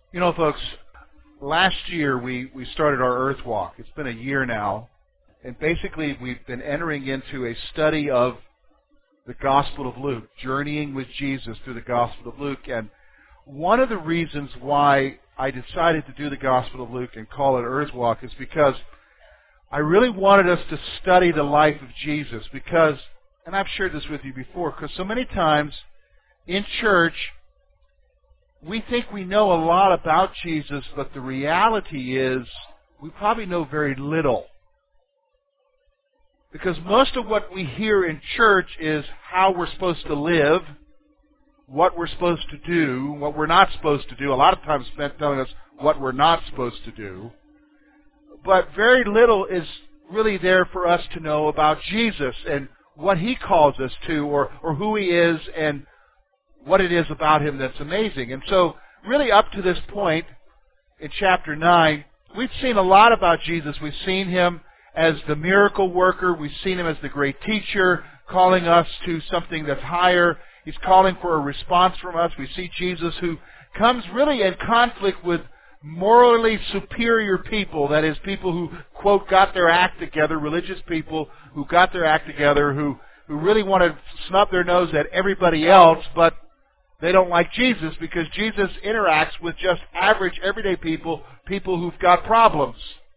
You know, folks, last year we started our Earth Walk. It's been a year now. And basically we've been entering into a study of the Gospel of Luke, journeying with Jesus through the Gospel of Luke. And one of the reasons why I decided to do the Gospel of Luke and call it Earth Walk is because I really wanted us to study the life of Jesus because, and I've shared this with you before, because so many times in church we think we know a lot about Jesus, but the reality is we probably know very little. Because most of what we hear in church is how we're supposed to live, what we're supposed to do, what we're not supposed to do. A lot of times spent telling us what we're not supposed to do. But very little is really there for us to know about Jesus and what He calls us to, or who He is and what it is about Him that's amazing. And so, really up to this point, in chapter 9, we've seen a lot about Jesus. We've seen Him as the miracle worker. We've seen Him as the great teacher, calling us to something that's higher. He's calling for a response from us. We see Jesus who comes really in conflict with morally superior people, that is, people who, quote, got their act together, religious people who got their act together, who really want to snub their nose at everybody else, but they don't like Jesus because Jesus interacts with just average, everyday people who've got problems.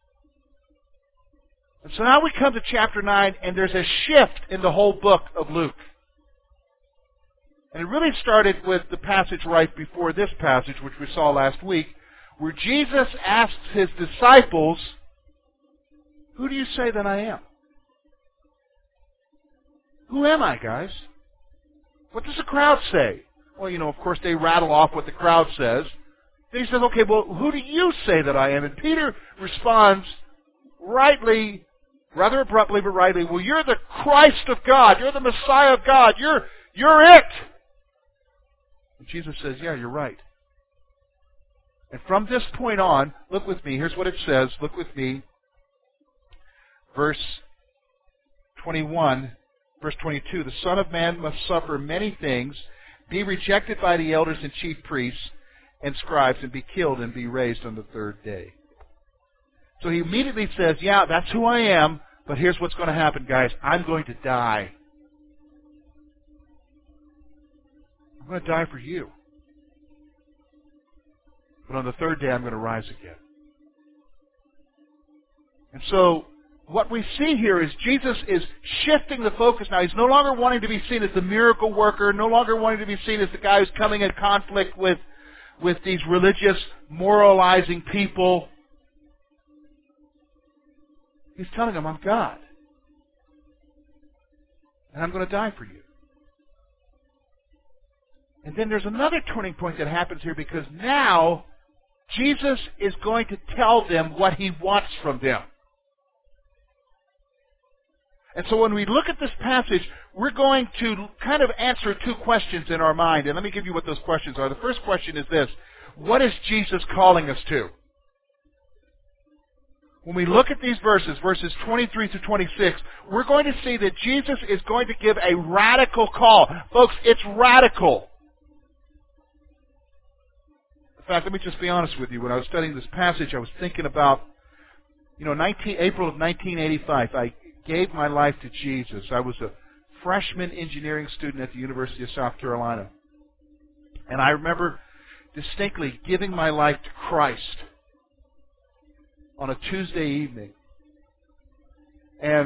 And so now we come to chapter 9, and there's a shift in the whole book of Luke. And it really started with the passage right before this passage, which we saw last week, where Jesus asks His disciples, "Who do you say that I am?" Who am I, guys? What does the crowd say? Well, you know, of course, they rattle off what the crowd says. Then He says, okay, well, who do you say that I am? And Peter responds rightly, rather abruptly, but rightly, well, you're the Christ of God. You're the Messiah of God. You're it. And Jesus says, yeah, you're right. And from this point on, look with me. Here's what it says. Look with me. Verse 21, verse 22. The Son of Man must suffer many things, be rejected by the elders and chief priests and scribes, and be killed and be raised on the third day. So He immediately says, yeah, that's who I am, but here's what's going to happen, guys. I'm going to die. I'm going to die for you. But on the third day, I'm going to rise again. And so what we see here is Jesus is shifting the focus now. He's no longer wanting to be seen as the miracle worker, no longer wanting to be seen as the guy who's coming in conflict with these religious, moralizing people. He's telling them, I'm God. And I'm going to die for you. And then there's another turning point that happens here, because now Jesus is going to tell them what He wants from them. And so when we look at this passage, we're going to kind of answer two questions in our mind. And let me give you what those questions are. The first question is this: what is Jesus calling us to? When we look at these verses 23 through 26, we're going to see that Jesus is going to give a radical call. Folks, it's radical. In fact, let me just be honest with you. When I was studying this passage, I was thinking about, April of 1985, I gave my life to Jesus. I was a freshman engineering student at the University of South Carolina. And I remember distinctly giving my life to Christ on a Tuesday evening. And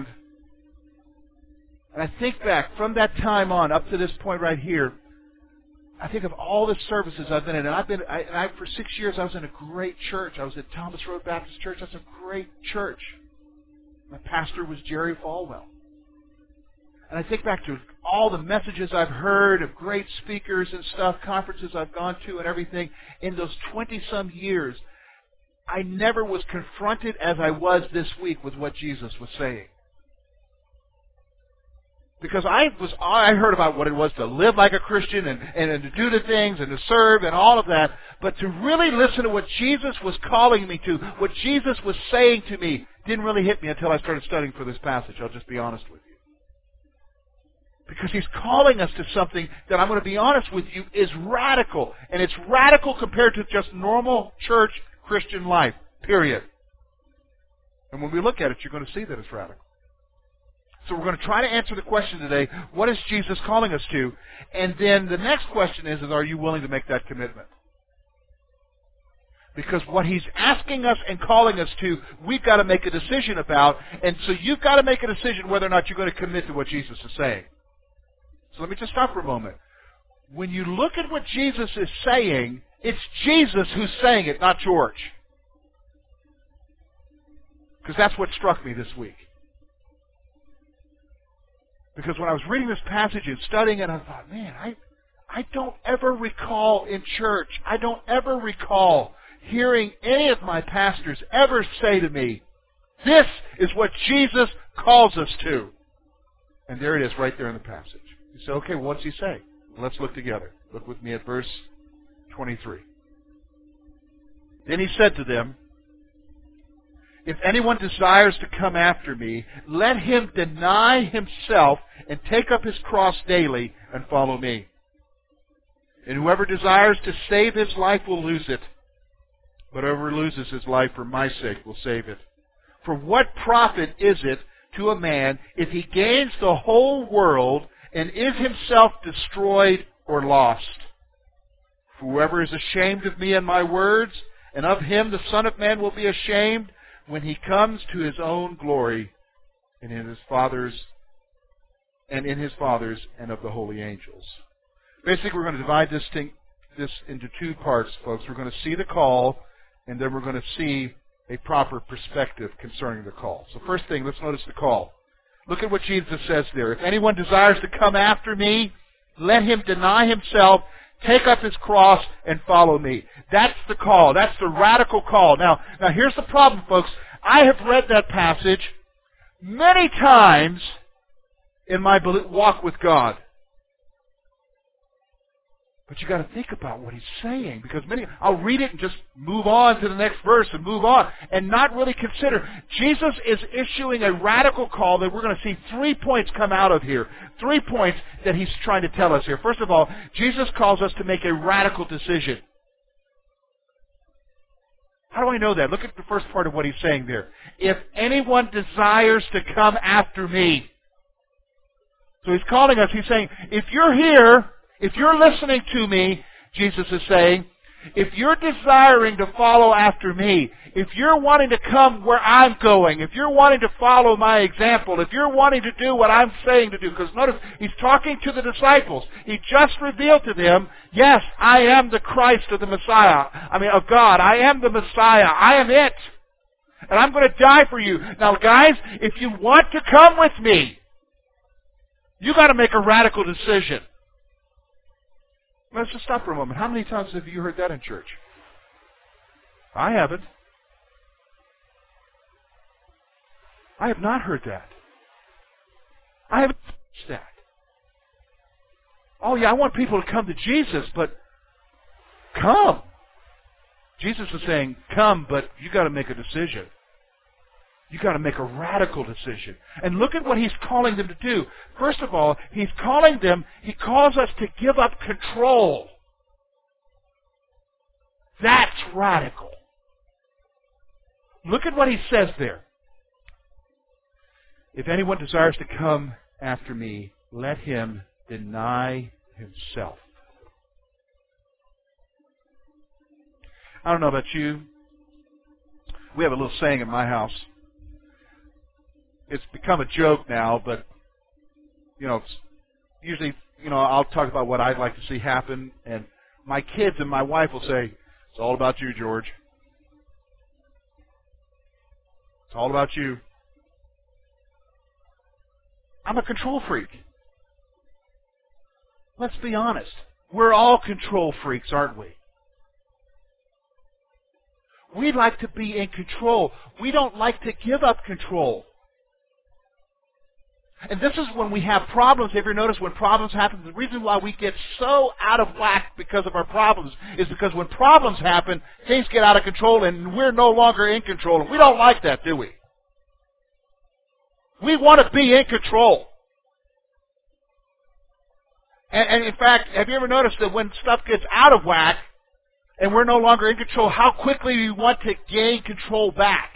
I think back from that time on up to this point right here, I think of all the services I've been in. And for 6 years I was in a great church. I was at Thomas Road Baptist Church. That's a great church. My pastor was Jerry Falwell. And I think back to all the messages I've heard of great speakers and stuff, conferences I've gone to and everything. In those 20-some years, I never was confronted as I was this week with what Jesus was saying. Because I heard about what it was to live like a Christian and to do the things and to serve and all of that. But to really listen to what Jesus was calling me to, what Jesus was saying to me, didn't really hit me until I started studying for this passage. I'll just be honest with you. Because He's calling us to something that, I'm going to be honest with you, is radical. And it's radical compared to just normal church Christian life, period. And when we look at it, you're going to see that it's radical. So we're going to try to answer the question today, what is Jesus calling us to? And then the next question is are you willing to make that commitment? Because what He's asking us and calling us to, we've got to make a decision about. And so you've got to make a decision whether or not you're going to commit to what Jesus is saying. So let me just stop for a moment. When you look at what Jesus is saying, it's Jesus who's saying it, not George. Because that's what struck me this week. Because when I was reading this passage and studying it, I thought, man, I don't ever recall in church, I don't ever recall hearing any of my pastors ever say to me, this is what Jesus calls us to. And there it is right there in the passage. You say, okay, well, what's He say? Well, let's look together. Look with me at verse 23. Then He said to them, if anyone desires to come after me, let him deny himself and take up his cross daily and follow me. And whoever desires to save his life will lose it. But whoever loses his life for my sake will save it. For what profit is it to a man if he gains the whole world and is himself destroyed or lost? For whoever is ashamed of me and my words, and of him the Son of Man will be ashamed when He comes to His own glory and in His Father's and of the holy angels. Basically, we're going to divide this into two parts, folks. We're going to see the call, and then we're going to see a proper perspective concerning the call. So first thing, let's notice the call. Look at what Jesus says there. If anyone desires to come after me, let him deny himself, take up his cross, and follow me. That's the call. That's the radical call. Now here's the problem, folks. I have read that passage many times in my walk with God. But you got to think about what He's saying, because I'll read it and just move on to the next verse and move on and not really consider. Jesus is issuing a radical call that we're going to see 3 points come out of here. 3 points that He's trying to tell us here. First of all, Jesus calls us to make a radical decision. How do I know that? Look at the first part of what He's saying there. If anyone desires to come after me. So He's calling us. He's saying, if you're here, if you're listening to me, Jesus is saying, if you're desiring to follow after me, if you're wanting to come where I'm going, if you're wanting to follow my example, if you're wanting to do what I'm saying to do, because notice, He's talking to the disciples. He just revealed to them, yes, I am the Christ of the Messiah. Of God. I am the Messiah. I am it. And I'm going to die for you. Now guys, if you want to come with me, you got to make a radical decision. Let's just stop for a moment. How many times have you heard that in church? I haven't. I have not heard that. I haven't heard that. Oh yeah, I want people to come to Jesus, but come. Jesus is saying, come, but you got to make a decision. You got to make a radical decision. And look at what He's calling them to do. First of all, He calls us to give up control. That's radical. Look at what He says there. If anyone desires to come after me, let him deny himself. I don't know about you. We have a little saying in my house. It's become a joke now, but, usually, I'll talk about what I'd like to see happen, and my kids and my wife will say, it's all about you, George. It's all about you. I'm a control freak. Let's be honest. We're all control freaks, aren't we? We like to be in control. We don't like to give up control. And this is when we have problems. Have you noticed when problems happen? The reason why we get so out of whack because of our problems is because when problems happen, things get out of control and we're no longer in control. And we don't like that, do we? We want to be in control. And in fact, have you ever noticed that when stuff gets out of whack and we're no longer in control, how quickly we want to gain control back?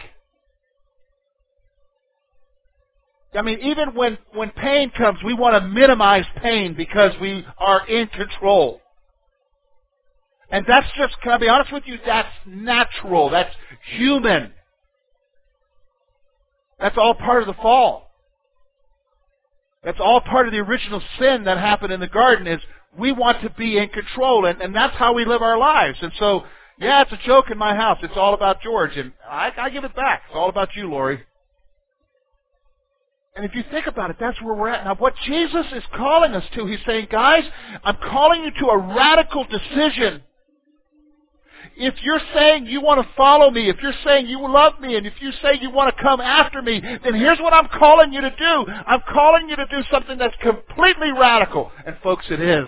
I mean, even when pain comes, we want to minimize pain because we are in control. And that's just, can I be honest with you, that's natural. That's human. That's all part of the fall. That's all part of the original sin that happened in the garden, is we want to be in control, and that's how we live our lives. And so, yeah, it's a joke in my house. It's all about George, and I give it back. It's all about you, Lori. And if you think about it, that's where we're at. Now, what Jesus is calling us to, He's saying, guys, I'm calling you to a radical decision. If you're saying you want to follow me, if you're saying you love me, and if you say you want to come after me, then here's what I'm calling you to do. I'm calling you to do something that's completely radical. And folks, it is.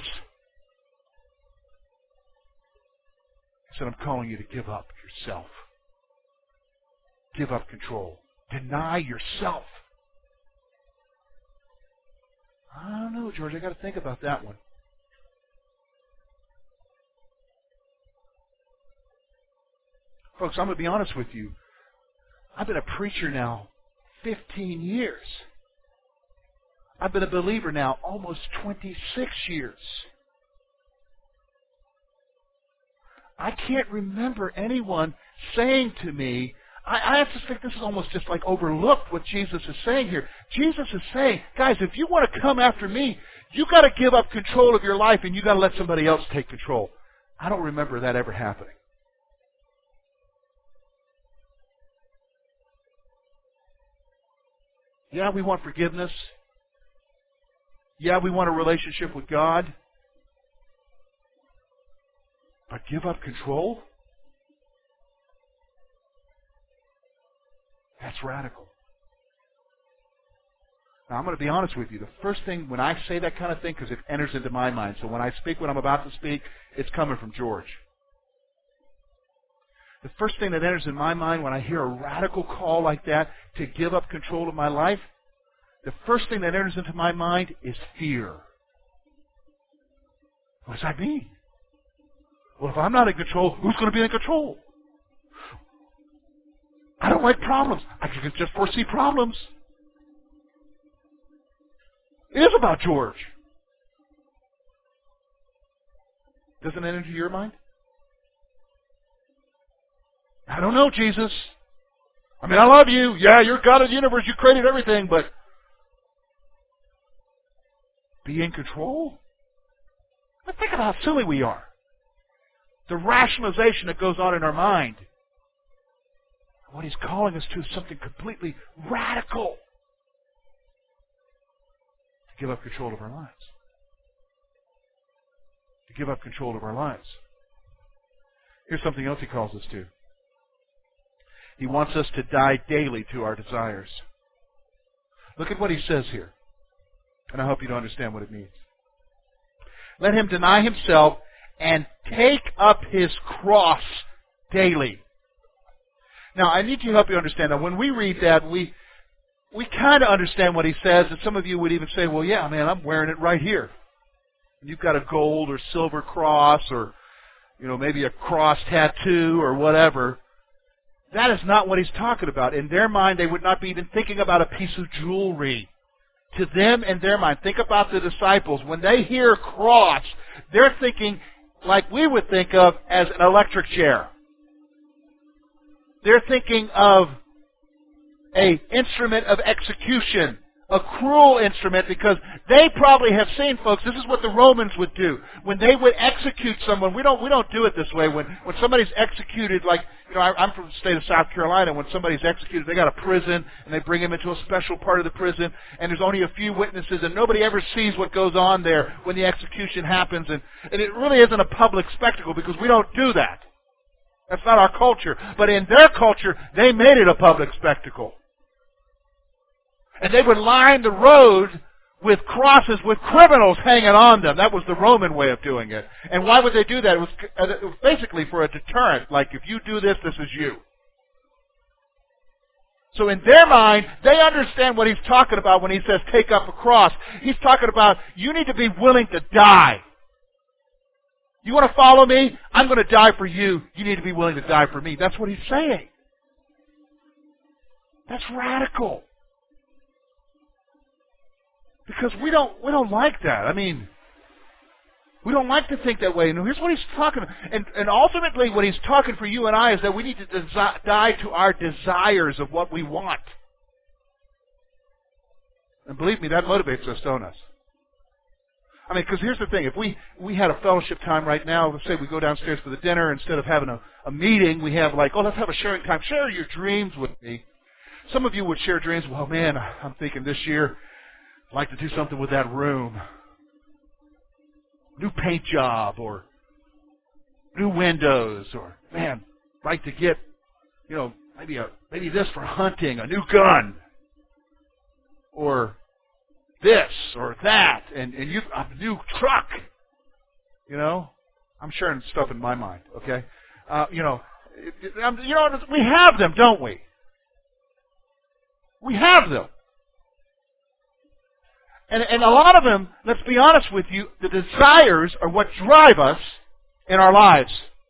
He said, I'm calling you to give up yourself. Give up control. Deny yourself. I don't know, George. I got to think about that one. Folks, I'm going to be honest with you. I've been a preacher now 15 years. I've been a believer now almost 26 years. I can't remember anyone saying to me, I have to think this is almost just like overlooked what Jesus is saying here. Jesus is saying, guys, if you want to come after me, you got to give up control of your life and you got to let somebody else take control. I don't remember that ever happening. Yeah, we want forgiveness. Yeah, we want a relationship with God. But give up control? That's radical. Now, I'm going to be honest with you. The first thing, when I say that kind of thing, because it enters into my mind, so when I speak what I'm about to speak, it's coming from George. The first thing that enters in my mind when I hear a radical call like that to give up control of my life, the first thing that enters into my mind is fear. What does that mean? Well, if I'm not in control, who's going to be in control? I don't like problems. I can just foresee problems. It is about George. Doesn't that enter your mind? I don't know, Jesus. I mean, I love you. Yeah, you're God of the universe. You created everything, but be in control? But think about how silly we are. The rationalization that goes on in our mind. What He's calling us to is something completely radical. To give up control of our lives. To give up control of our lives. Here's something else He calls us to. He wants us to die daily to our desires. Look at what He says here. And I hope you don't understand what it means. Let him deny himself and take up his cross daily. Now, I need to help you understand that when we read that, we kind of understand what he says, and some of you would even say, well, yeah, man, I'm wearing it right here. And you've got a gold or silver cross or, maybe a cross tattoo or whatever. That is not what he's talking about. In their mind, they would not be even thinking about a piece of jewelry. To them, in their mind, think about the disciples. When they hear cross, they're thinking like we would think of as an electric chair. They're thinking of an instrument of execution, a cruel instrument, because they probably have seen, folks, this is what the Romans would do. When they would execute someone, we don't do it this way. When somebody's executed, like, I'm from the state of South Carolina. When somebody's executed, they got a prison, and they bring him into a special part of the prison, and there's only a few witnesses, and nobody ever sees what goes on there when the execution happens, and it really isn't a public spectacle, because we don't do that. That's not our culture. But in their culture, they made it a public spectacle. And they would line the road with crosses with criminals hanging on them. That was the Roman way of doing it. And why would they do that? It was basically for a deterrent. Like, if you do this, this is you. So in their mind, they understand what he's talking about when he says take up a cross. He's talking about you need to be willing to die. You want to follow me? I'm going to die for you. You need to be willing to die for me. That's what he's saying. That's radical. Because we don't like that. I mean, we don't like to think that way. And here's what he's talking about. And ultimately what he's talking for you and I is that we need to die to our desires of what we want. And believe me, that motivates us, don't us? I mean, because here's the thing. If we had a fellowship time right now, let's say we go downstairs for the dinner, instead of having a meeting, we have like, let's have a sharing time. Share your dreams with me. Some of you would share dreams. Well, man, I'm thinking this year I'd like to do something with that room. New paint job, or new windows, or man, I'd like to get, maybe this for hunting, a new gun, or this or that, and you a new truck. I'm sharing stuff in my mind. Okay, we have them, don't we? We have them. And a lot of them, let's be honest with you, the desires are what drive us in our lives.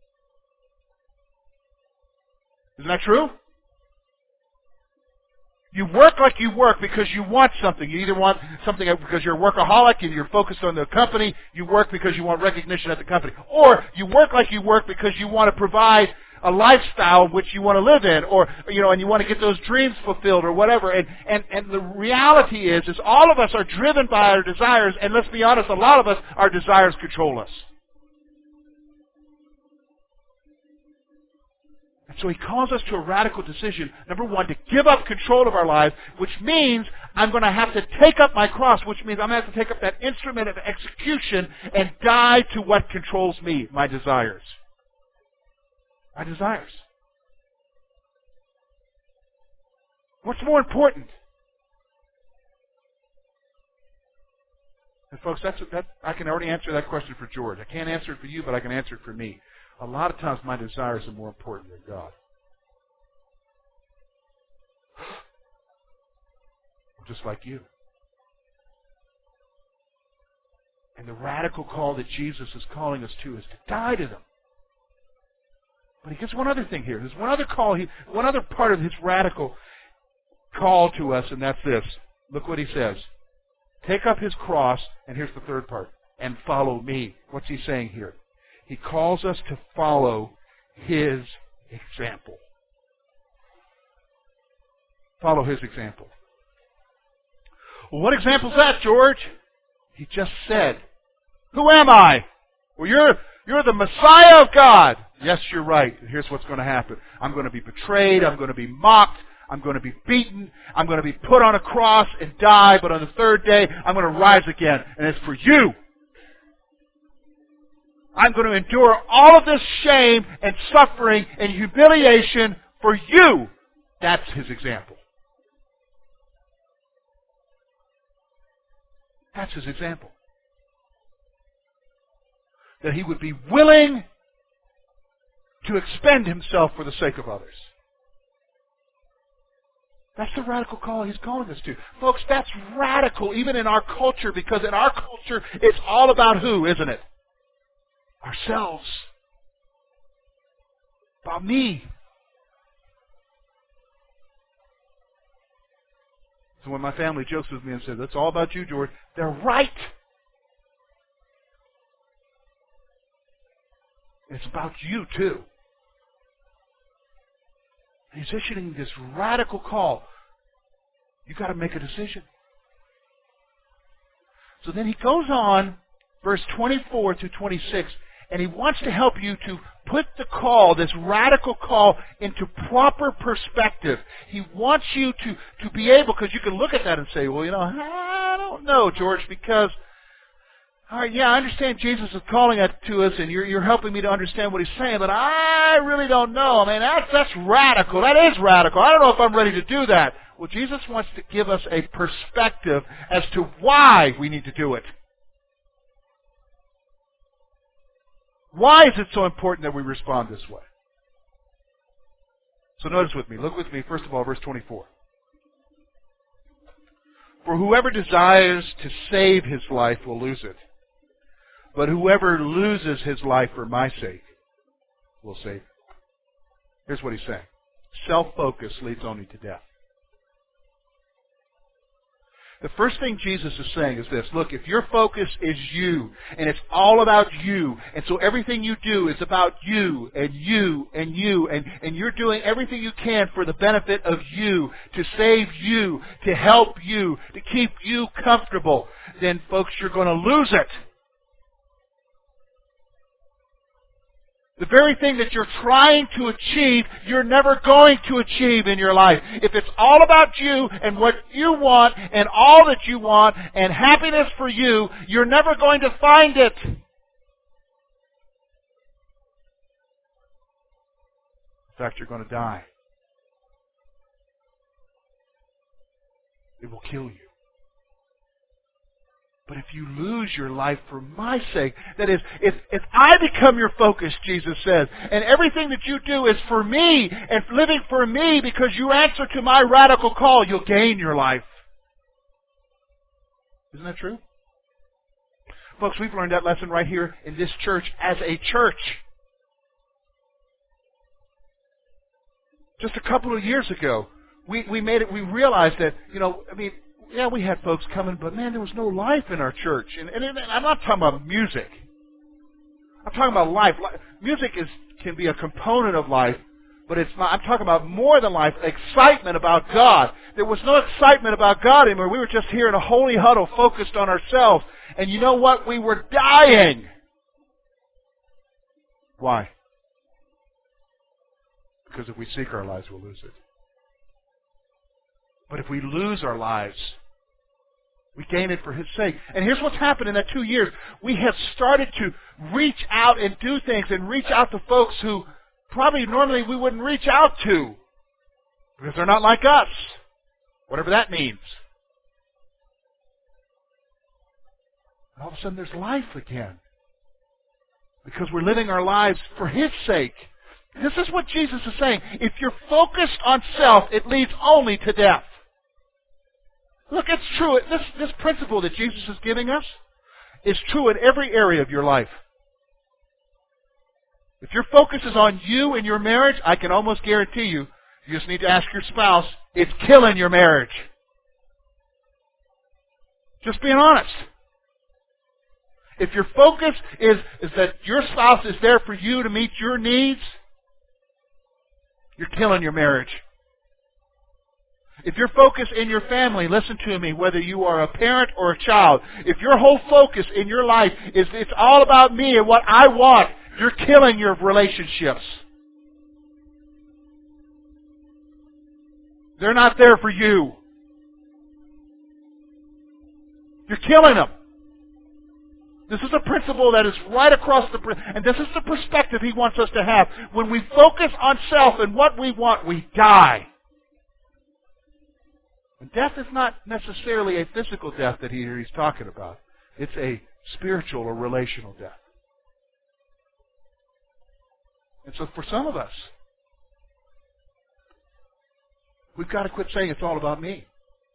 Isn't that true? You work like you work because you want something. You either want something because you're a workaholic and you're focused on the company. You work because you want recognition at the company. Or you work like you work because you want to provide a lifestyle which you want to live in, or and you want to get those dreams fulfilled, or whatever. And the reality is all of us are driven by our desires, and let's be honest, a lot of us, our desires control us. And so he calls us to a radical decision. Number one, to give up control of our lives, which means I'm going to have to take up my cross, which means I'm going to have to take up that instrument of execution and die to what controls me, my desires. My desires. What's more important? And folks, I can already answer that question for George. I can't answer it for you, but I can answer it for me. A lot of times my desires are more important than God. Just like you. And the radical call that Jesus is calling us to is to die to them. But he gets one other thing here. There's one other call, one other part of his radical call to us, and that's this. Look what he says. Take up his cross, and here's the third part, and follow me. What's he saying here? He calls us to follow his example. Follow his example. Well, what example is that, George? He just said, who am I? Well, you're the Messiah of God. Yes, you're right. Here's what's going to happen. I'm going to be betrayed. I'm going to be mocked. I'm going to be beaten. I'm going to be put on a cross and die. But on the third day, I'm going to rise again. And it's for you. I'm going to endure all of this shame and suffering and humiliation for you. That's his example. That's his example. That he would be willing to expend himself for the sake of others. That's the radical call he's calling us to. Folks, that's radical even in our culture, because in our culture it's all about who, isn't it? Ourselves. About me. So when my family jokes with me and says, that's all about you, George, they're right. It's about you too. He's issuing this radical call. You've got to make a decision. So then he goes on, verse 24 to 26, and he wants to help you to put the call, this radical call, into proper perspective. He wants you to be able, because you can look at that and say, well, I don't know, George, because, all right, yeah, I understand Jesus is calling it to us, and you're helping me to understand what he's saying, but I really don't know. I mean, that's radical. That is radical. I don't know if I'm ready to do that. Well, Jesus wants to give us a perspective as to why we need to do it. Why is it so important that we respond this way? So notice with me. Look with me, first of all, verse 24. For whoever desires to save his life will lose it. But whoever loses his life for my sake will save it. Here's what he's saying. Self-focus leads only to death. The first thing Jesus is saying is this. Look, if your focus is you, and it's all about you, and so everything you do is about you, and you, and you, and you're doing everything you can for the benefit of you, to save you, to help you, to keep you comfortable, then folks, you're going to lose it. The very thing that you're trying to achieve, you're never going to achieve in your life. If it's all about you and what you want and all that you want and happiness for you, you're never going to find it. In fact, you're going to die. It will kill you. But if you lose your life for my sake, that is, if I become your focus, Jesus says, and everything that you do is for me and living for me because you answer to my radical call, you'll gain your life. Isn't that true? Folks, we've learned that lesson right here in this church as a church. Just a couple of years ago, we realized that, we had folks coming, but man, there was no life in our church. And I'm not talking about music. I'm talking about life. Music can be a component of life, but it's not. I'm talking about more than life, excitement about God. There was no excitement about God anymore. We were just here in a holy huddle focused on ourselves. And you know what? We were dying. Why? Because if we seek our lives, we'll lose it. But if we lose our lives, we gain it for His sake. And here's what's happened in that 2 years. We have started to reach out and do things and reach out to folks who probably normally we wouldn't reach out to because they're not like us. Whatever that means. And all of a sudden there's life again. Because we're living our lives for His sake. This is what Jesus is saying. If you're focused on self, it leads only to death. Look, it's true. This principle that Jesus is giving us is true in every area of your life. If your focus is on you and your marriage, I can almost guarantee you just need to ask your spouse, it's killing your marriage. Just being honest. If your focus is that your spouse is there for you to meet your needs, you're killing your marriage. If your focus in your family, listen to me, whether you are a parent or a child, if your whole focus in your life is it's all about me and what I want, you're killing your relationships. They're not there for you. You're killing them. This is a principle that is right across and this is the perspective He wants us to have. When we focus on self and what we want, we die. And death is not necessarily a physical death that he's talking about. It's a spiritual or relational death. And so for some of us, we've got to quit saying it's all about me.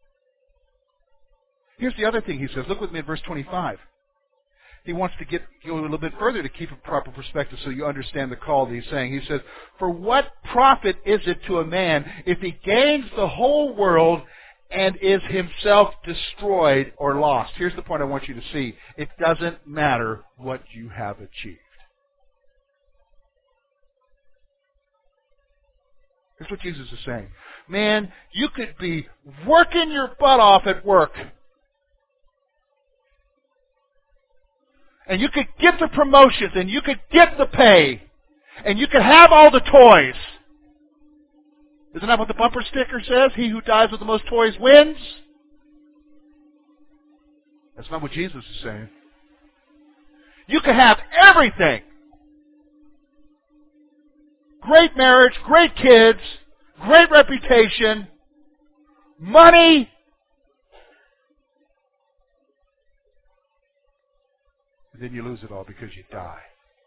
Here's the other thing He says. Look with me at verse 25. He wants to go a little bit further to keep a proper perspective so you understand the call that He's saying. He says, for what profit is it to a man if he gains the whole world and is himself destroyed or lost? Here's the point I want you to see. It doesn't matter what you have achieved. Here's what Jesus is saying. Man, you could be working your butt off at work. And you could get the promotions, and you could get the pay, and you could have all the toys. Isn't that what the bumper sticker says? He who dies with the most toys wins. That's not what Jesus is saying. You could have everything. Great marriage, great kids, great reputation, money. And then you lose it all because you die.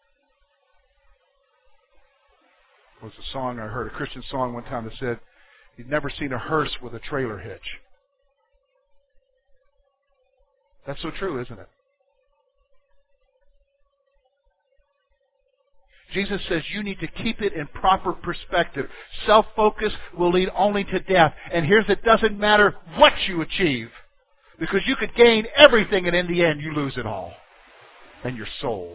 There was a song I heard, a Christian song one time that said, you'd never seen a hearse with a trailer hitch. That's so true, isn't it? Jesus says you need to keep it in proper perspective. Self-focus will lead only to death. And here's it doesn't matter what you achieve, because you could gain everything and in the end you lose it all. And your soul.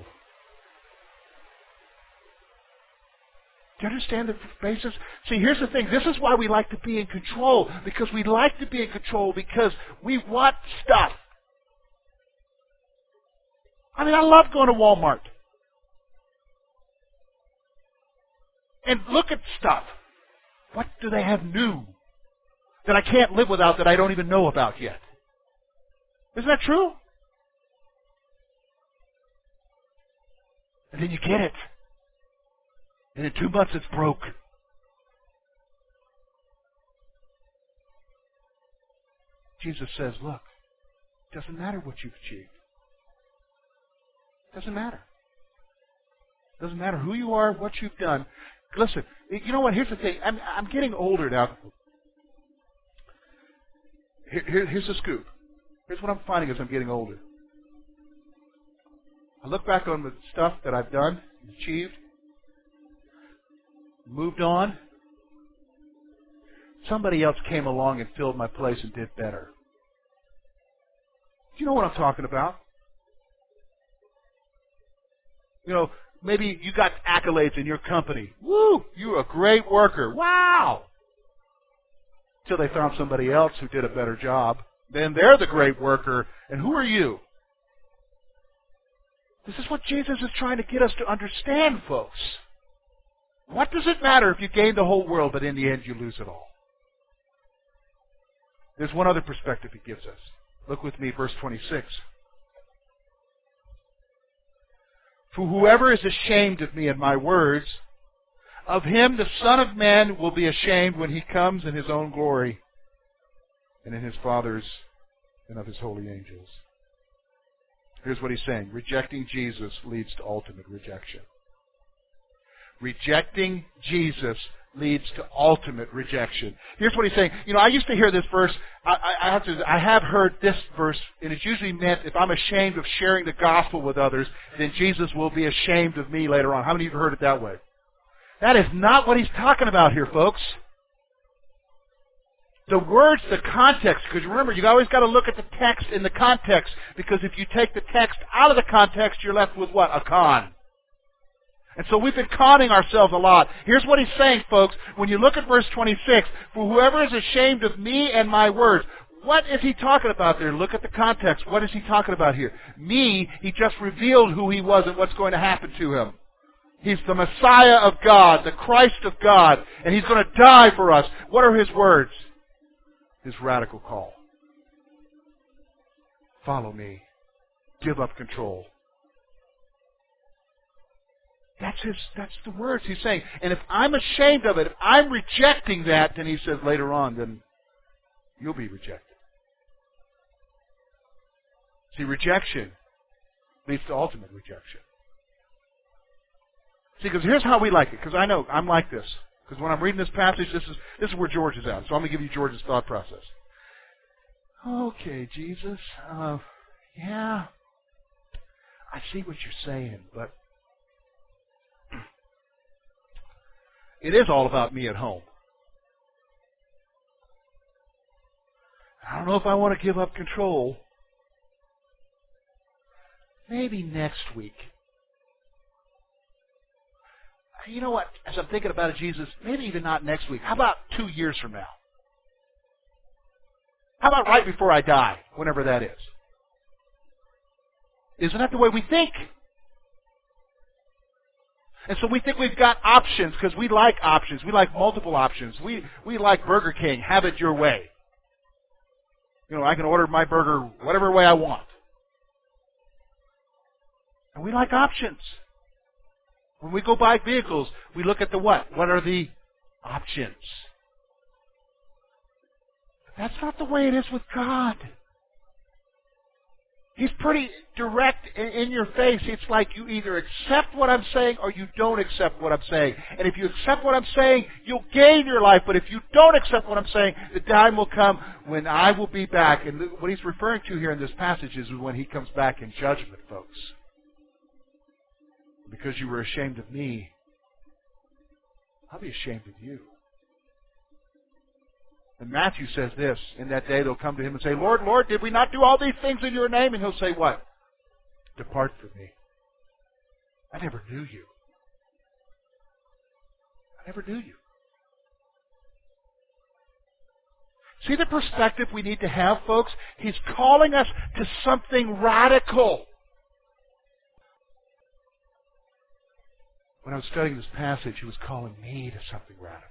Do you understand the basis? See, here's the thing. This is why we like to be in control. Because we like to be in control because we want stuff. I mean, I love going to Walmart. And look at stuff. What do they have new that I can't live without, that I don't even know about yet? Isn't that true? And then you get it. And in 2 months it's broke. Jesus says, look, it doesn't matter what you've achieved. It doesn't matter. It doesn't matter who you are, what you've done. Listen, you know what? Here's the thing. I'm getting older now. Here's the scoop. Here's what I'm finding as I'm getting older. I look back on the stuff that I've done, achieved, moved on. Somebody else came along and filled my place and did better. Do you know what I'm talking about? You know, maybe you got accolades in your company. Woo! You're a great worker. Wow! Till they found somebody else who did a better job. Then they're the great worker. And who are you? This is what Jesus is trying to get us to understand, folks. What does it matter if you gain the whole world, but in the end you lose it all? There's one other perspective he gives us. Look with me, verse 26. For whoever is ashamed of me and my words, of him the Son of Man will be ashamed when he comes in his own glory and in his Father's and of his holy angels. Here's what he's saying. Rejecting Jesus leads to ultimate rejection. Rejecting Jesus leads to ultimate rejection. Here's what he's saying. You know, I used to hear this verse. I have heard this verse, and it's usually meant if I'm ashamed of sharing the gospel with others, then Jesus will be ashamed of me later on. How many of you have heard it that way? That is not what he's talking about here, folks. The words, the context, because remember, you always got to look at the text in the context, because if you take the text out of the context, you're left with what? A con. And so we've been conning ourselves a lot. Here's what he's saying, folks. When you look at verse 26, for whoever is ashamed of me and my words, what is he talking about there? Look at the context. What is he talking about here? Me, he just revealed who he was and what's going to happen to him. He's the Messiah of God, the Christ of God, and he's going to die for us. What are his words? His radical call. Follow me. Give up control. That's the words he's saying. And if I'm ashamed of it, if I'm rejecting that, then he says later on, then you'll be rejected. See, rejection leads to ultimate rejection. See, because here's how we like it. Because I know I'm like this. Because when I'm reading this passage, this is where George is at. So I'm going to give you George's thought process. Okay, Jesus. Yeah, I see what you're saying, but it is all about me at home. I don't know if I want to give up control. Maybe next week. You know what? As I'm thinking about it, Jesus, maybe even not next week. How about 2 years from now? How about right before I die, whenever that is? Isn't that the way we think? And so we think we've got options because we like options. We like multiple options. We like Burger King. Have it your way. You know, I can order my burger whatever way I want. And we like options. When we go buy vehicles, we look at the what? What are the options? But that's not the way it is with God. He's pretty direct in your face. It's like you either accept what I'm saying or you don't accept what I'm saying. And if you accept what I'm saying, you'll gain your life. But if you don't accept what I'm saying, the time will come when I will be back. And what he's referring to here in this passage is when he comes back in judgment, folks. Because you were ashamed of me, I'll be ashamed of you. And Matthew says this, in that day they'll come to him and say, Lord, Lord, did we not do all these things in your name? And he'll say what? Depart from me. I never knew you. I never knew you. See the perspective we need to have, folks? He's calling us to something radical. When I was studying this passage, he was calling me to something radical.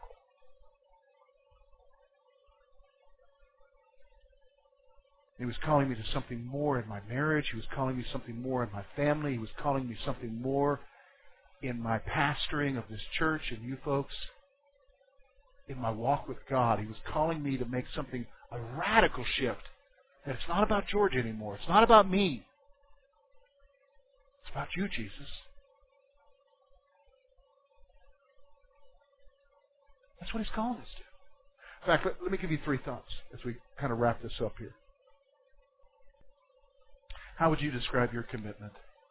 He was calling me to something more in my marriage. He was calling me something more in my family. He was calling me something more in my pastoring of this church and you folks. In my walk with God, he was calling me to make something, a radical shift. That it's not about George anymore. It's not about me. It's about you, Jesus. That's what he's calling us to. In fact, let me give you 3 thoughts as we kind of wrap this up here. How would you describe your commitment?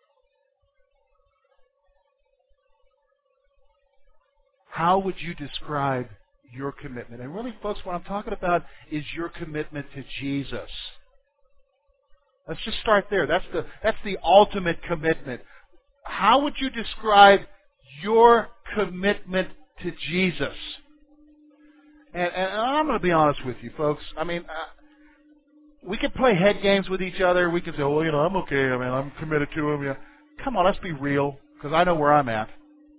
How would you describe your commitment? And really, folks, what I'm talking about is your commitment to Jesus. Let's just start there. That's the ultimate commitment. How would you describe your commitment to Jesus? And I'm going to be honest with you, folks. I mean, we can play head games with each other. We can say, well, I'm okay. I mean, I'm committed to him. Yeah. Come on, let's be real, because I know where I'm at.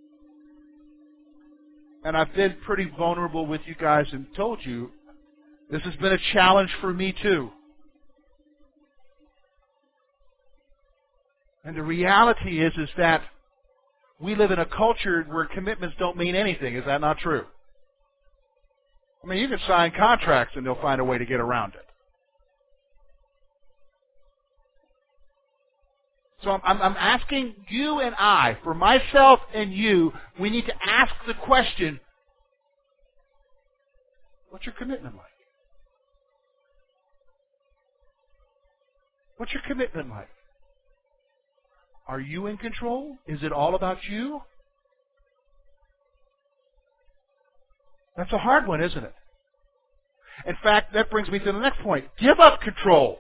And I've been pretty vulnerable with you guys and told you this has been a challenge for me too. And the reality is that we live in a culture where commitments don't mean anything. Is that not true? I mean, you can sign contracts and they'll find a way to get around it. So I'm asking you and I, for myself and you, we need to ask the question, what's your commitment like? What's your commitment like? Are you in control? Is it all about you? That's a hard one, isn't it? In fact, that brings me to the next point. Give up control.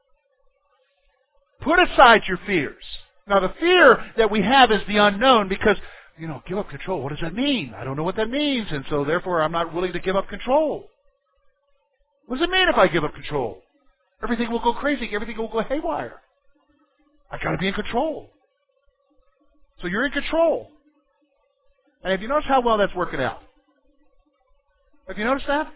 Put aside your fears. Now, the fear that we have is the unknown because, give up control. What does that mean? I don't know what that means, and so therefore I'm not willing to give up control. What does it mean if I give up control? Everything will go crazy. Everything will go haywire. I got to be in control. So you're in control. And have you noticed how well that's working out? Have you noticed that?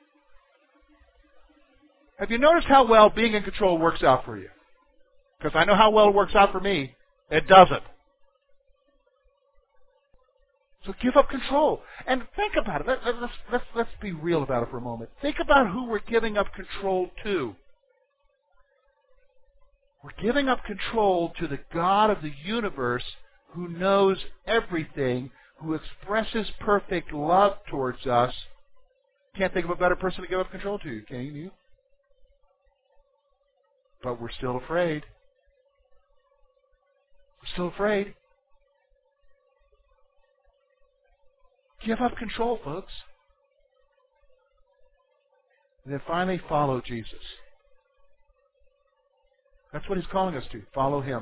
Have you noticed how well being in control works out for you? Because I know how well it works out for me. It doesn't. So give up control. And think about it. Let's be real about it for a moment. Think about who we're giving up control to. We're giving up control to the God of the universe who knows everything, who expresses perfect love towards us. Can't think of a better person to give up control to, can you? But we're still afraid. We're still afraid. Give up control, folks. And then finally, follow Jesus. That's what he's calling us to. Follow him.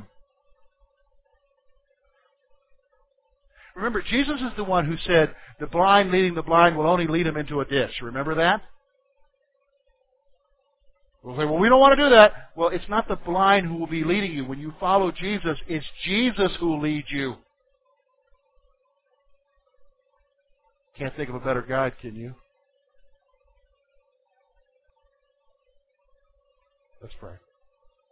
Remember, Jesus is the one who said, the blind leading the blind will only lead him into a ditch. Remember that? We'll say, well, we don't want to do that. Well, it's not the blind who will be leading you. When you follow Jesus, it's Jesus who will lead you. Can't think of a better guide, can you? Let's pray.